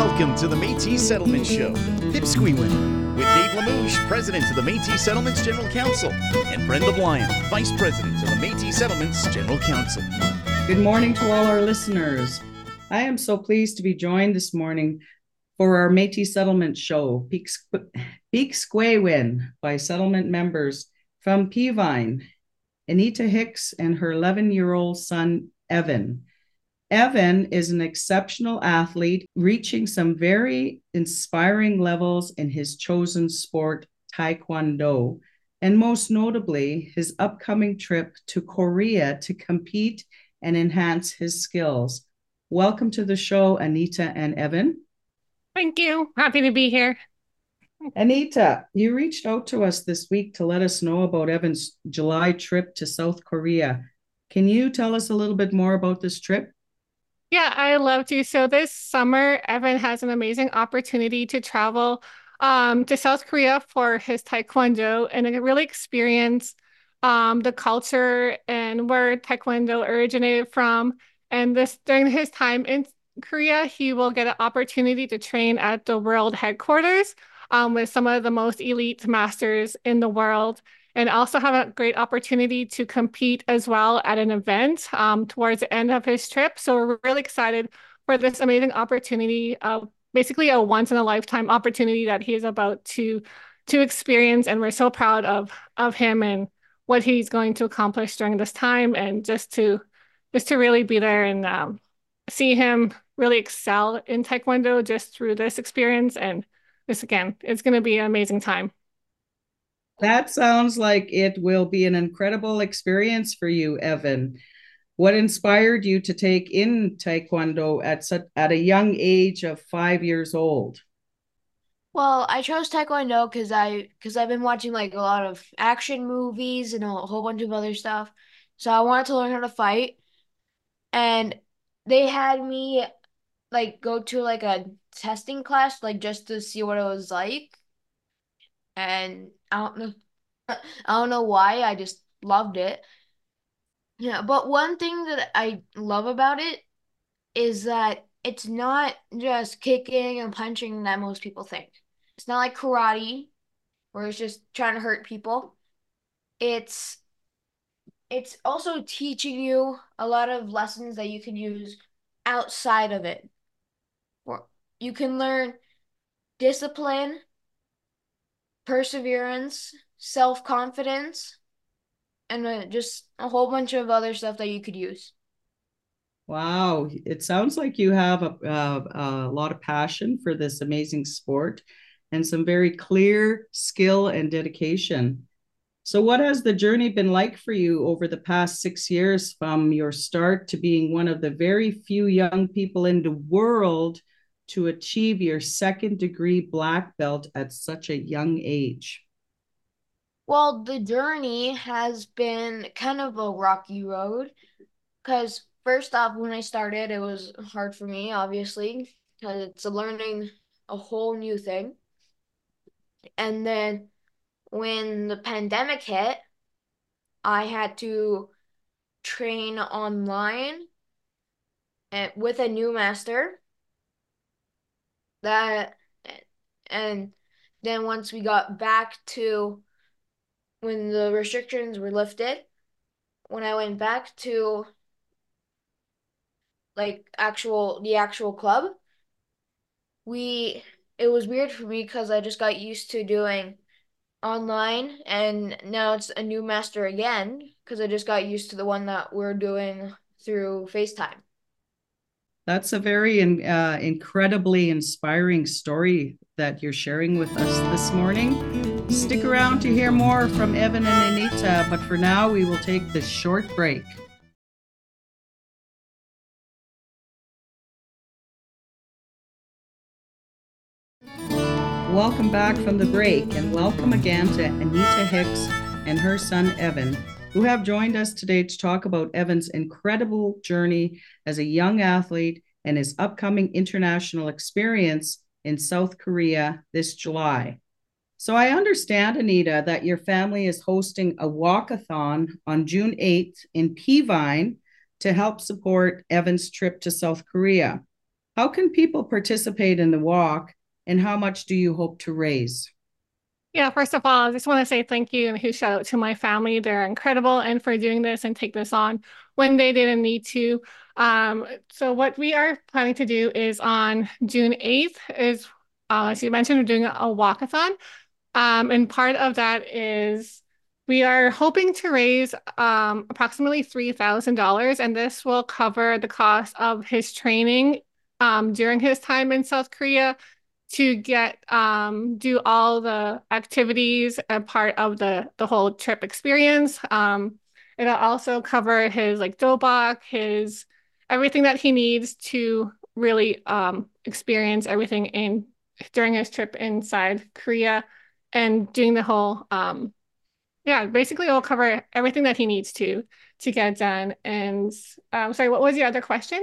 Welcome to the Métis Settlement Show, Pipsqueewin, with Dave Lamouche, President of the Métis Settlements General Council, and Brenda Blyan, Vice President of the Métis Settlements General Council. Good morning to all our listeners. I am so pleased to be joined this morning for our Métis Settlement Show, Pipsqueewin, by settlement members from Peavine, Anita Hicks and her 11-year-old son, Evan. Evan is an exceptional athlete, reaching some very inspiring levels in his chosen sport, Taekwondo, and most notably, his upcoming trip to Korea to compete and enhance his skills. Welcome to the show, Anita and Evan. Thank you. Happy to be here. Anita, you reached out to us this week to let us know about Evan's July trip to South Korea. Can you tell us a little bit more about this trip? Yeah, I love to. So this summer, Evan has an amazing opportunity to travel to South Korea for his Taekwondo and really experience the culture and where Taekwondo originated from. And this during his time in Korea, he will get an opportunity to train at the world headquarters with some of the most elite masters in the world, and also have a great opportunity to compete as well at an event towards the end of his trip. So we're really excited for this amazing opportunity, basically a once-in-a-lifetime opportunity that he is about to experience. And we're so proud of him and what he's going to accomplish during this time, and just to really be there and see him really excel in Taekwondo just through this experience. And this, again, it's going to be an amazing time. That sounds like it will be an incredible experience for you, Evan. What inspired you to take in Taekwondo at a young age of 5 years old? Well, I chose Taekwondo because I've been watching like a lot of action movies and a whole bunch of other stuff. So I wanted to learn how to fight, and they had me like go to like a testing class like just to see what it was like. And I don't know why, I just loved it. Yeah, but one thing that I love about it is that it's not just kicking and punching that most people think. It's not like karate where it's just trying to hurt people. It's it's also teaching you a lot of lessons that you can use outside of it. Or you can learn discipline, perseverance, self-confidence, and just a whole bunch of other stuff that you could use. Wow, it sounds like you have a lot of passion for this amazing sport and some very clear skill and dedication. So, what has the journey been like for you over the past 6 years from your start to being one of the very few young people in the world to achieve your second degree black belt at such a young age? Well, the journey has been kind of a rocky road because first off, when I started, it was hard for me, obviously, because it's learning a whole new thing. And then when the pandemic hit, I had to train online and with a new master that and then once we got back to when the restrictions were lifted, when I went back to like the actual club, we it was weird for me because I just got used to doing online, and now it's a new master again because I just got used to the one that we're doing through FaceTime. That's a very incredibly inspiring story that you're sharing with us this morning. Stick around to hear more from Evan and Anita, but for now, we will take this short break. Welcome back from the break, and welcome again to Anita Hicks and her son Evan, who have joined us today to talk about Evan's incredible journey as a young athlete and his upcoming international experience in South Korea this July. So I understand, Anita, that your family is hosting a walkathon on June 8th in Peavine to help support Evan's trip to South Korea. How can people participate in the walk, and how much do you hope to raise? Yeah, first of all, I just want to say thank you and a huge shout out to my family. They're incredible and for doing this and take this on when they didn't need to. So what we are planning to do is on June 8th is, as you mentioned, we're doing a walkathon. And part of that is we are hoping to raise approximately $3,000, and this will cover the cost of his training during his time in South Korea to get do all the activities and part of the whole trip experience. It'll also cover his like dobok, his everything that he needs to really experience everything in during his trip inside Korea and doing the whole yeah, basically it'll cover everything that he needs to get done. And sorry, what was your other question?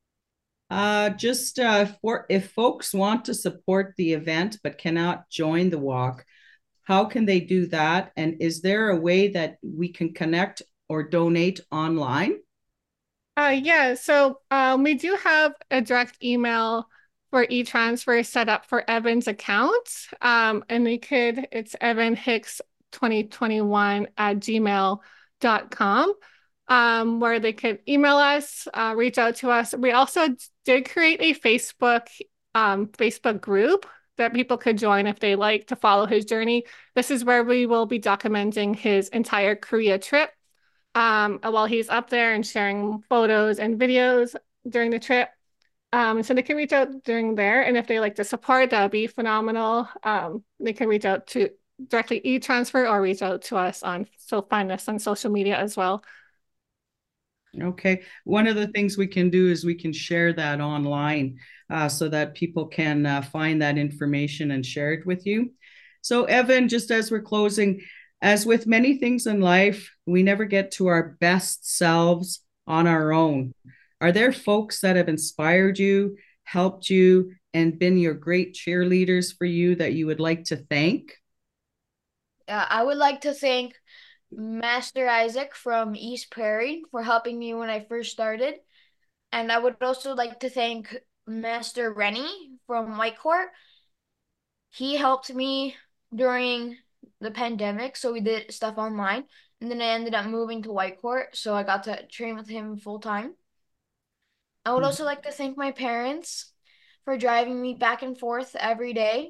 Just for if folks want to support the event but cannot join the walk, how can they do that? And is there a way that we can connect or donate online? Yeah, so we do have a direct email for e-transfer set up for Evan's account. And it's Evan Hicks 2021 at gmail.com, where they could email us, reach out to us. We also did create a Facebook group that people could join if they like to follow his journey. This is where we will be documenting his entire Korea trip while he's up there and sharing photos and videos during the trip. So they can reach out during there. And if they like to support, that would be phenomenal. They can reach out to directly e-transfer or reach out to us find us on social media as well. Okay. One of the things we can do is we can share that online so that people can find that information and share it with you. So, Evan, just as we're closing, as with many things in life, we never get to our best selves on our own. Are there folks that have inspired you, helped you, and been your great cheerleaders for you that you would like to thank? I would like to thank Master Isaac from East Prairie for helping me when I first started. And I would also like to thank Master Rennie from Whitecourt. He helped me during the pandemic, so we did stuff online. And then I ended up moving to Whitecourt, so I got to train with him full time. I would also like to thank my parents for driving me back and forth every day.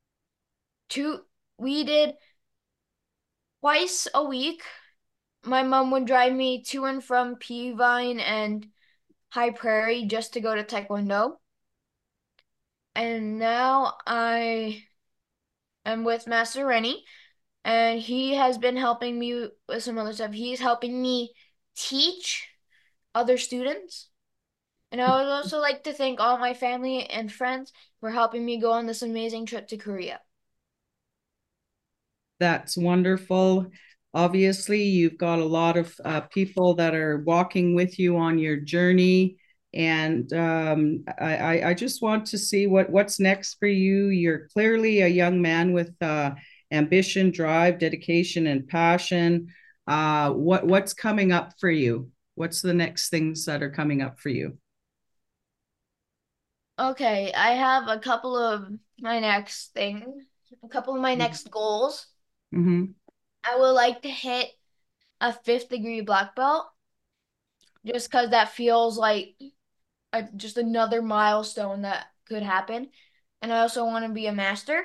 We did twice a week. My mom would drive me to and from Peavine and High Prairie just to go to Taekwondo. And now I am with Master Rennie, and he has been helping me with some other stuff. He's helping me teach other students. And I would also like to thank all my family and friends for helping me go on this amazing trip to Korea. That's wonderful. Obviously, you've got a lot of people that are walking with you on your journey. And I just want to see what's next for you. You're clearly a young man with ambition, drive, dedication, and passion. What's coming up for you? What's the next things that are coming up for you? Okay, I have a couple of my next goals. Mm-hmm. I would like to hit a fifth degree black belt just because that feels like just another milestone that could happen. And I also want to be a master.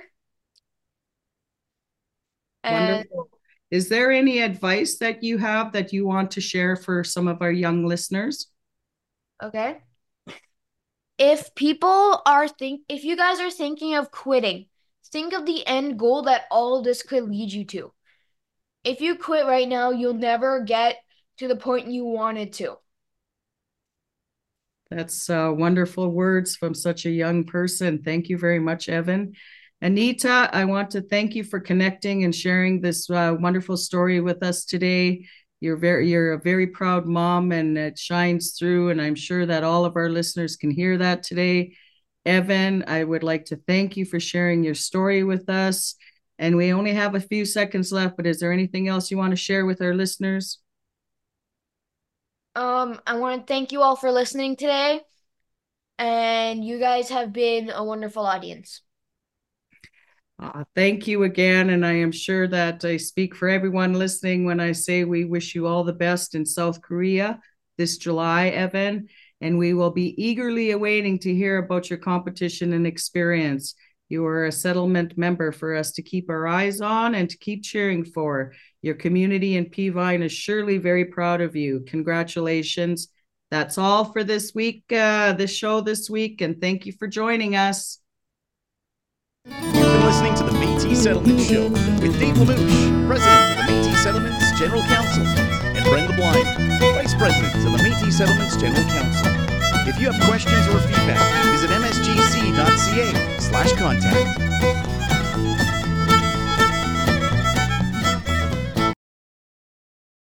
And Wonderful. Is there any advice that you have that you want to share for some of our young listeners? okay, if you guys are thinking of quitting, think of the end goal that all of this could lead you to. If you quit right now, you'll never get to the point you wanted to. That's wonderful words from such a young person. Thank you very much, Evan. Anita, I want to thank you for connecting and sharing this wonderful story with us today. You're a very proud mom, and it shines through. And I'm sure that all of our listeners can hear that today. Evan, I would like to thank you for sharing your story with us. And we only have a few seconds left, but is there anything else you want to share with our listeners? I want to thank you all for listening today. and you guys have been a wonderful audience. Thank you again. And I am sure that I speak for everyone listening when I say we wish you all the best in South Korea this July, Evan. And we will be eagerly awaiting to hear about your competition and experience. You are a settlement member for us to keep our eyes on and to keep cheering for. Your community in Peavine is surely very proud of you. Congratulations. That's all for this week, this show this week. And thank you for joining us. You've been listening to the Métis Settlement Show with Dave Lamouche, President of the Métis Settlements General Council, and Brenda Blind, Vice President of the Métis Settlements General Council. If you have questions or feedback, visit msgc.ca/contact.